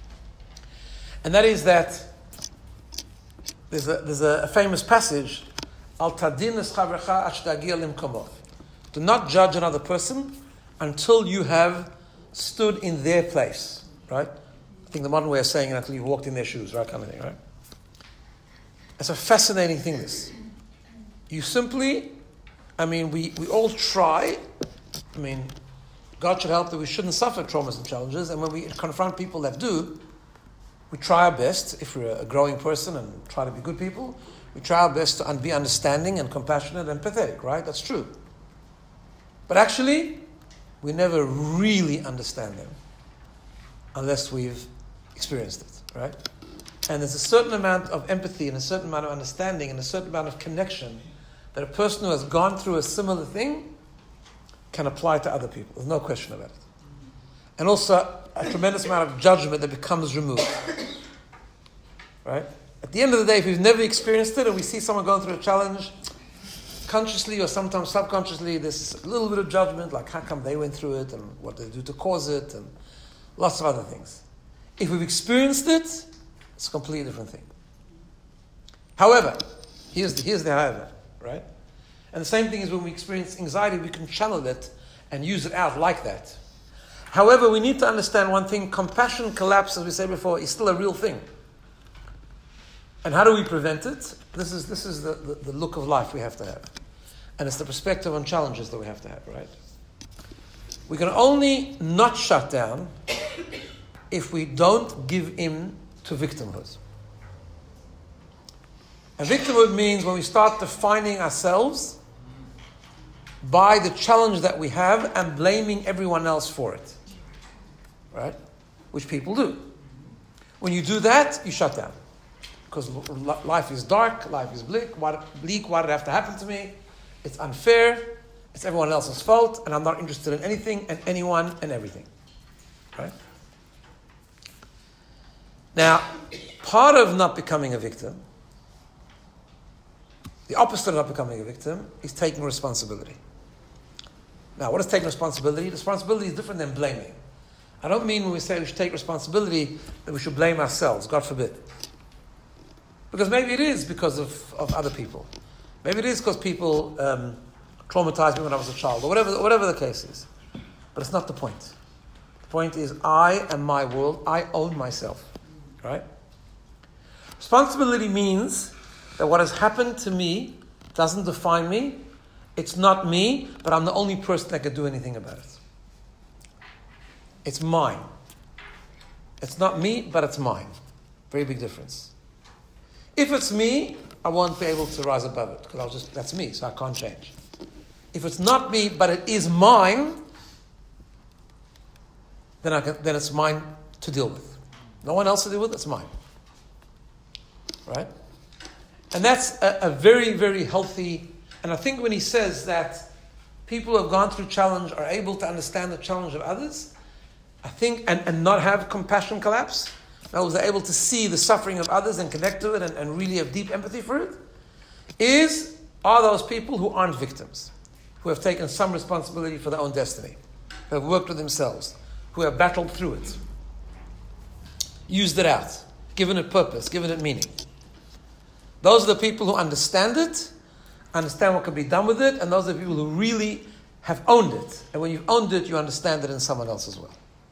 And that is that there's a, there's a famous passage, Al tadin es chavrecha ash tagia limkomov. Do not judge another person until you have stood in their place, right? I think the modern way of saying it, until you walked in their shoes, right, kind of thing, right? It's a fascinating thing, this. You simply, I mean, we, we all try, I mean, God should help that we shouldn't suffer traumas and challenges, and when we confront people that do, we try our best, if we're a growing person and try to be good people, we try our best to be understanding and compassionate and empathetic, right? That's true. But actually, we never really understand them unless we've experienced it, right? And there's a certain amount of empathy and a certain amount of understanding and a certain amount of connection that a person who has gone through a similar thing can apply to other people. There's no question about it. And also a tremendous amount of judgment that becomes removed, right? At the end of the day, if we've never experienced it and we see someone going through a challenge, consciously or sometimes subconsciously, there's a little bit of judgment, like how come they went through it and what they do to cause it and lots of other things. If we've experienced it, it's a completely different thing. However, here's the, here's the however, right? And the same thing is when we experience anxiety, we can channel it and use it out like that. However, we need to understand one thing, compassion collapse, as we said before, is still a real thing. And how do we prevent it? This is this is the, the, the look of life we have to have. And it's the perspective on challenges that we have to have, right? We can only not shut down if we don't give in to victimhood. And victimhood means when we start defining ourselves by the challenge that we have and blaming everyone else for it. Right? Which people do. When you do that, you shut down. Because life is dark, life is bleak. Why, bleak, why did it have to happen to me? It's unfair. It's everyone else's fault, and I'm not interested in anything and anyone and everything. Right? Now, part of not becoming a victim, the opposite of not becoming a victim, is taking responsibility. Now, what is taking responsibility? Responsibility is different than blaming. I don't mean when we say we should take responsibility that we should blame ourselves, God forbid. Because maybe it is because of, of other people. Maybe it is because people um, traumatized me when I was a child, or whatever, whatever the case is. But it's not the point. The point is, I am my world. I own myself. Right? Responsibility means that what has happened to me doesn't define me. It's not me, but I'm the only person that can do anything about it. It's mine. It's not me, but it's mine. Very big difference. If it's me, I won't be able to rise above it, because I'll just, that's me, so I can't change. If it's not me, but it is mine, then I can, then it's mine to deal with. No one else to deal with, it's mine. Right? And that's a, a very, very healthy, and I think when he says that people who have gone through challenge are able to understand the challenge of others, I think, and, and not have compassion collapse, in other words, they're able to see the suffering of others and connect to it and, and really have deep empathy for it, is, are those people who aren't victims, who have taken some responsibility for their own destiny, who have worked with themselves, who have battled through it, used it out, given it purpose, given it meaning. Those are the people who understand it, understand what can be done with it, and those are the people who really have owned it. And when you've owned it, you understand it in someone else as well.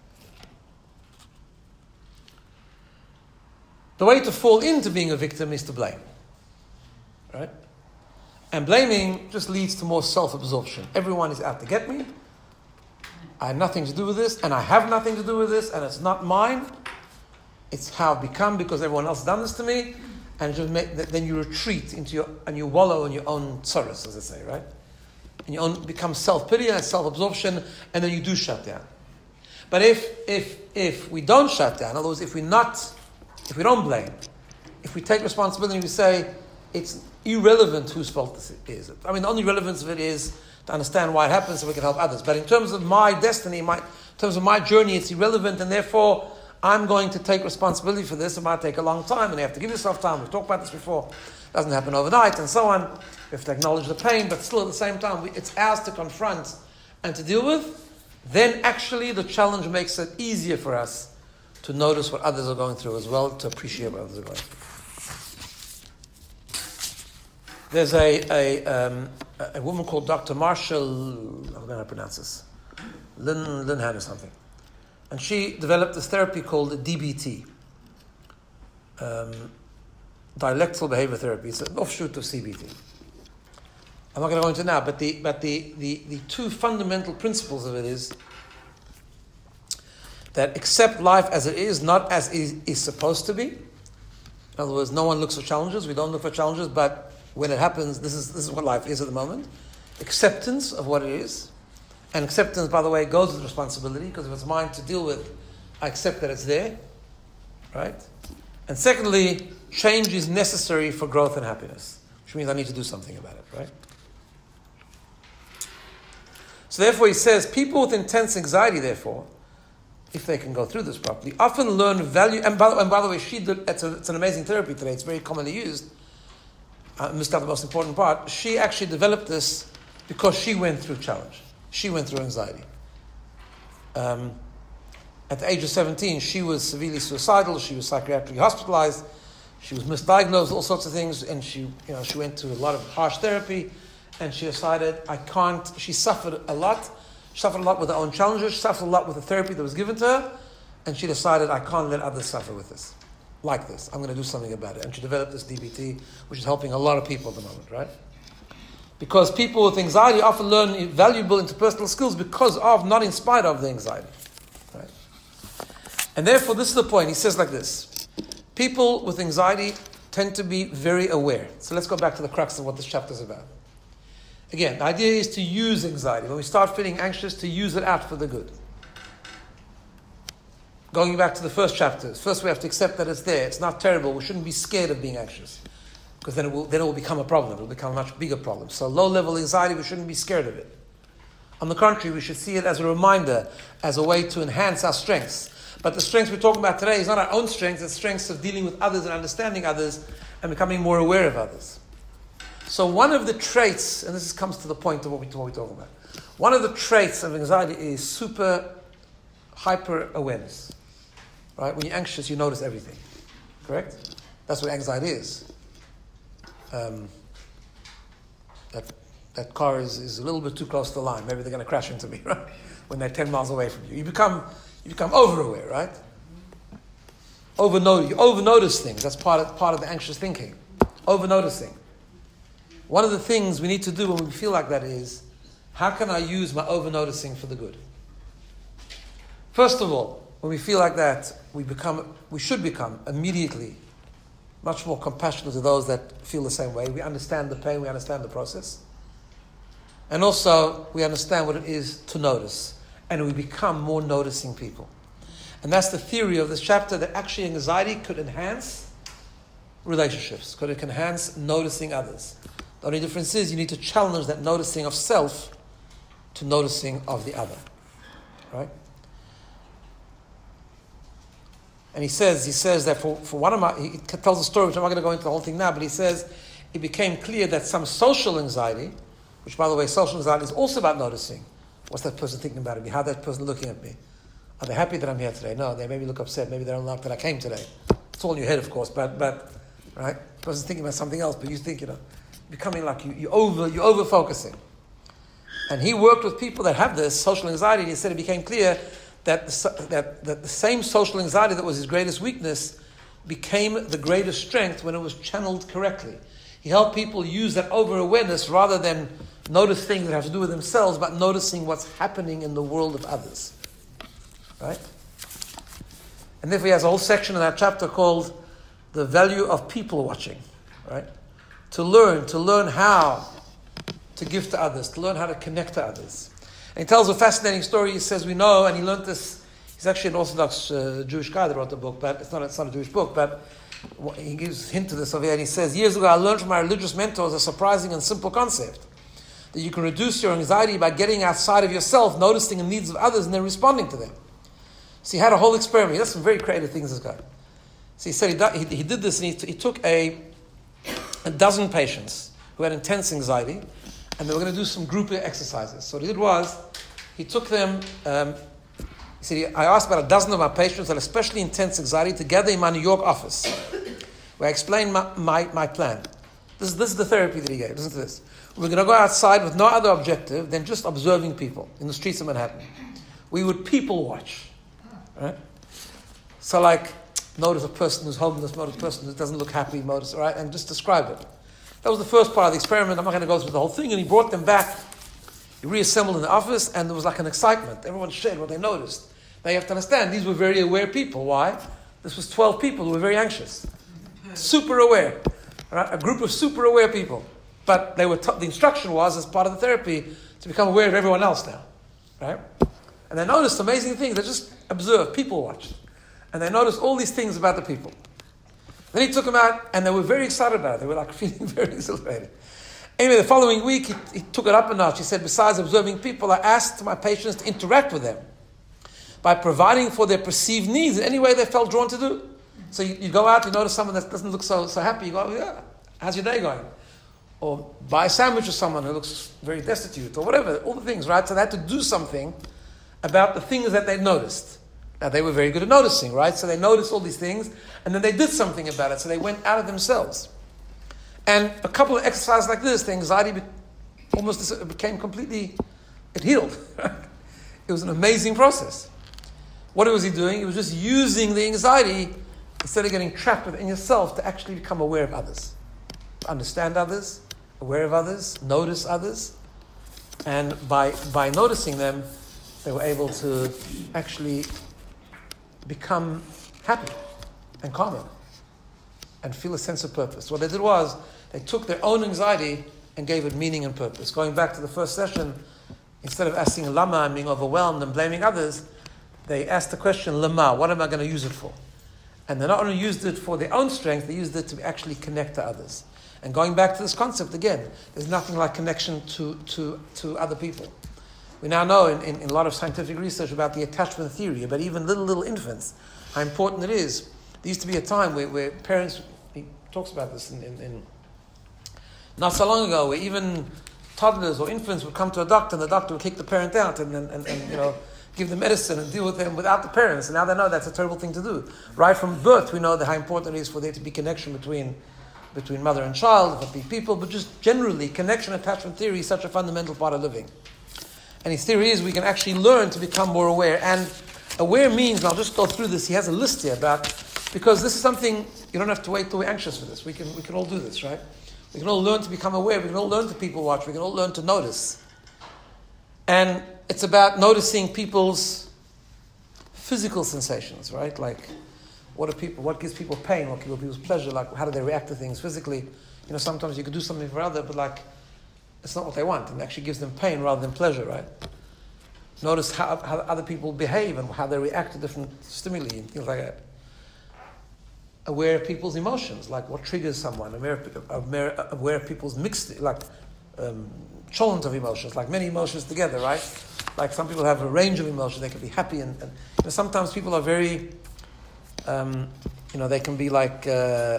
The way to fall into being a victim is to blame. Right? And blaming just leads to more self-absorption. Everyone is out to get me. I had nothing to do with this, and I have nothing to do with this, and it's not mine. It's how I've become because everyone else has done this to me. And just make, then you retreat into your, and you wallow in your own sorrows, as they say, right? And you own, become self-pity and self-absorption, and then you do shut down. But if if if we don't shut down, in other words, if we're not, if we don't blame, if we take responsibility and we say, it's irrelevant whose fault this is. I mean, the only relevance of it is to understand why it happens so we can help others. But in terms of my destiny, my, in terms of my journey, it's irrelevant, and therefore, I'm going to take responsibility for this. It might take a long time, and you have to give yourself time. We've talked about this before. It doesn't happen overnight, and so on. We have to acknowledge the pain, but still at the same time, we, it's ours to confront and to deal with. Then actually the challenge makes it easier for us to notice what others are going through as well, to appreciate what others are going through. There's a a, um, a woman called Doctor Marshall, I'm going to pronounce this, Lin, Linhan or something. And she developed this therapy called D B T, um, dialectical behavior therapy. It's an offshoot of C B T. I'm not going to go into it now, but the but the, the, the two fundamental principles of it is that accept life as it is, not as it is supposed to be. In other words, no one looks for challenges. We don't look for challenges, but when it happens, this is this is what life is at the moment. Acceptance of what it is. And acceptance, by the way, goes with responsibility, because if it's mine to deal with, I accept that it's there, right? And secondly, change is necessary for growth and happiness, which means I need to do something about it, right? So therefore he says, people with intense anxiety, therefore, if they can go through this properly, often learn value, and by, and by the way, she did, it's, a, it's an amazing therapy today, it's very commonly used. I missed out the most important part. She actually developed this because she went through challenge. She went through anxiety. Um, at the age of seventeen, she was severely suicidal. She was psychiatrically hospitalized. She was misdiagnosed, all sorts of things, and she, you know, she went to a lot of harsh therapy. And she decided, I can't. She suffered a lot. She suffered a lot with her own challenges. She suffered a lot with the therapy that was given to her. And she decided, I can't let others suffer with this, like this. I'm going to do something about it. And she developed this D B T, which is helping a lot of people at the moment, right? Because people with anxiety often learn valuable interpersonal skills because of, not in spite of, the anxiety. Right? And therefore, this is the point. He says like this. People with anxiety tend to be very aware. So let's go back to the crux of what this chapter is about. Again, the idea is to use anxiety. When we start feeling anxious, to use it out for the good. Going back to the first chapter. First we have to accept that it's there. It's not terrible. We shouldn't be scared of being anxious. Because then it will then it will become a problem. It will become a much bigger problem. So low-level anxiety, we shouldn't be scared of it. On the contrary, we should see it as a reminder, as a way to enhance our strengths. But the strengths we're talking about today is not our own strengths, it's strengths of dealing with others and understanding others and becoming more aware of others. So one of the traits, and this comes to the point of what, we, what we're talking about, one of the traits of anxiety is super hyper awareness. Right? When you're anxious, you notice everything. Correct? That's what anxiety is. Um, that that car is, is a little bit too close to the line. Maybe they're going to crash into me, right? When they're ten miles away from you. You become you become over aware, right? Over you over notice things. That's part of part of the anxious thinking. Over noticing. One of the things we need to do when we feel like that is, how can I use my over noticing for the good? First of all, when we feel like that, we become we should become immediately much more compassionate to those that feel the same way. We understand the pain, we understand the process. And also, we understand what it is to notice. And we become more noticing people. And that's the theory of this chapter, that actually anxiety could enhance relationships, could enhance noticing others. The only difference is you need to challenge that noticing of self to noticing of the other. Right? And he says, he says that for, for one of my, he tells a story, which I'm not going to go into the whole thing now, but he says it became clear that some social anxiety, which by the way, social anxiety is also about noticing. What's that person thinking about me? How's that person looking at me? Are they happy that I'm here today? No, they maybe look upset. Maybe they don't like that I came today. It's all in your head, of course, but, but right? The person's thinking about something else, but you think, you know, becoming like you, you over, you're over-focusing. And he worked with people that have this social anxiety, and he said it became clear that the, that, that the same social anxiety that was his greatest weakness became the greatest strength when it was channeled correctly. He helped people use that over-awareness rather than notice things that have to do with themselves, but noticing what's happening in the world of others. Right? And therefore he has a whole section in that chapter called The Value of People Watching. Right? To learn, to learn how to give to others, to learn how to connect to others. And he tells a fascinating story. He says, we know, and he learned this, he's actually an Orthodox uh, Jewish guy that wrote the book, but it's not, it's not a Jewish book, but he gives a hint to this over here, and he says, years ago I learned from my religious mentors a surprising and simple concept, that you can reduce your anxiety by getting outside of yourself, noticing the needs of others, and then responding to them. So he had a whole experiment. He does some very creative things, this guy. So he said he, do, he, he did this, and he, t- he took a, a dozen patients who had intense anxiety, and they were going to do some group exercises. So what he did was, he took them, um, he said, I asked about a dozen of my patients with especially intense anxiety together in my New York office, where I explained my, my, my plan. This, this is the therapy that he gave. Listen to this. We're going to go outside with no other objective than just observing people in the streets of Manhattan. We would people watch. Right? So like, notice a person who's homeless, notice a person who doesn't look happy, notice, right? And just describe it. That was the first part of the experiment. I'm not going to go through the whole thing. And he brought them back. He reassembled in the office, and there was like an excitement. Everyone shared what they noticed. Now you have to understand, these were very aware people. Why? This was twelve people who were very anxious. Super aware. Right? A group of super aware people. But they were t- the instruction was, as part of the therapy, to become aware of everyone else now. Right? And they noticed amazing things. They just observed, people watched. And they noticed all these things about the people. Then he took them out, and they were very excited about it. They were like feeling very exhilarated. Anyway, the following week, he, he took it up a notch. He said, besides observing people, I asked my patients to interact with them by providing for their perceived needs in any way they felt drawn to do. So you, you go out, you notice someone that doesn't look so, so happy. You go, oh, yeah, how's your day going? Or buy a sandwich with someone who looks very destitute, or whatever, all the things, right? So they had to do something about the things that they noticed. Now, they were very good at noticing, right? So they noticed all these things, and then they did something about it. So they went out of themselves. And a couple of exercises like this, the anxiety be- almost dis- became completely, it healed. It was an amazing process. What was he doing? He was just using the anxiety, instead of getting trapped within yourself, to actually become aware of others. Understand others, aware of others, notice others. And by by noticing them, they were able to actually become happy and calmer and feel a sense of purpose. What they did was, they took their own anxiety and gave it meaning and purpose. Going back to the first session, instead of asking lama and being overwhelmed and blaming others, they asked the question, lama, what am I going to use it for? And they not only used it for their own strength, they used it to actually connect to others. And going back to this concept again, there's nothing like connection to, to, to other people. We now know in, in, in a lot of scientific research about the attachment theory, about even little, little infants, how important it is. There used to be a time where, where parents, he talks about this in, in, in not so long ago, where even toddlers or infants would come to a doctor and the doctor would kick the parent out and, and, and, and you know, give them medicine and deal with them without the parents. And now they know that's a terrible thing to do. Right from birth, we know that how important it is for there to be connection between between mother and child, for people, but just generally, connection attachment theory is such a fundamental part of living. And his theory is we can actually learn to become more aware. And aware means, and I'll just go through this, he has a list here about, because this is something, you don't have to wait till we're anxious for this. We can we can all do this, right? We can all learn to become aware. We can all learn to people watch. We can all learn to notice. And it's about noticing people's physical sensations, right? Like, what do people? What gives people pain? What gives people pleasure? Like, how do they react to things physically? You know, sometimes you could do something for other, but like, it's not what they want, and it actually gives them pain rather than pleasure, right? Notice how, how other people behave and how they react to different stimuli and things like that. Aware of people's emotions, like what triggers someone. Aware of, aware, aware of people's mixed, like um, challenge of emotions, like many emotions together, right? Like some people have a range of emotions. They can be happy, and, and you know, sometimes people are very, um, you know, they can be like. Uh,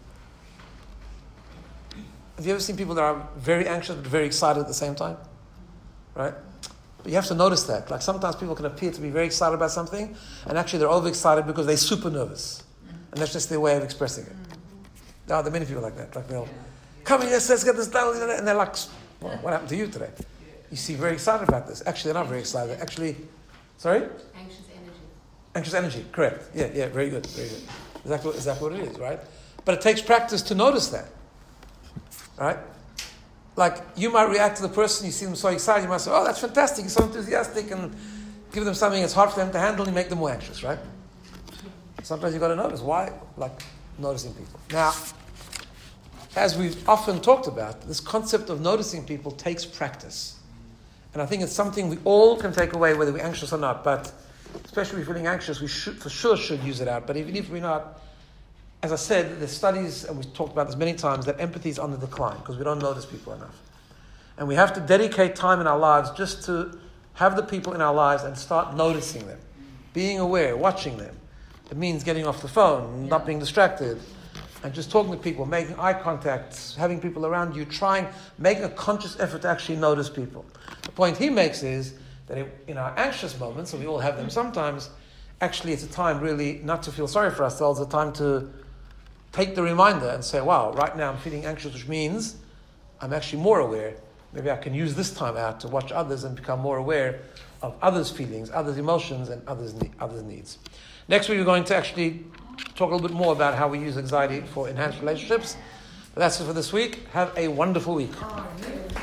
have you ever seen people that are very anxious but very excited at the same time, right? But you have to notice that. Like sometimes people can appear to be very excited about something, and actually they're overexcited because they're super nervous. And that's just their way of expressing it. Now, there are many people like that. Like they'll, come here, let's, let's get this done. And they're like, well, what happened to you today? You seem very excited about this. Actually, they're not very excited. Actually, sorry? Anxious energy. Anxious energy, correct. Yeah, yeah, very good, very good. Exactly, exactly what it is, right? But it takes practice to notice that. Right? Like, you might react to the person, you see them so excited, you might say, oh, that's fantastic, you're so enthusiastic, and give them something that's hard for them to handle, and you make them more anxious, right? Sometimes you've got to notice. Why? Like noticing people. Now, as we've often talked about, this concept of noticing people takes practice. And I think it's something we all can take away, whether we're anxious or not. But especially if we're feeling anxious, we should, for sure should use it out. But even if we're not, as I said, there's studies, and we've talked about this many times, that empathy is on the decline because we don't notice people enough. And we have to dedicate time in our lives just to have the people in our lives and start noticing them, being aware, watching them. It means getting off the phone, not being distracted, and just talking to people, making eye contact, having people around you, trying, making a conscious effort to actually notice people. The point he makes is that in our anxious moments, and we all have them sometimes, actually it's a time really not to feel sorry for ourselves, a time to take the reminder and say, wow, right now I'm feeling anxious, which means I'm actually more aware. Maybe I can use this time out to watch others and become more aware of others' feelings, others' emotions, and others' ne- others' needs. Next week we're going to actually talk a little bit more about how we use anxiety for enhanced relationships. But that's it for this week. Have a wonderful week.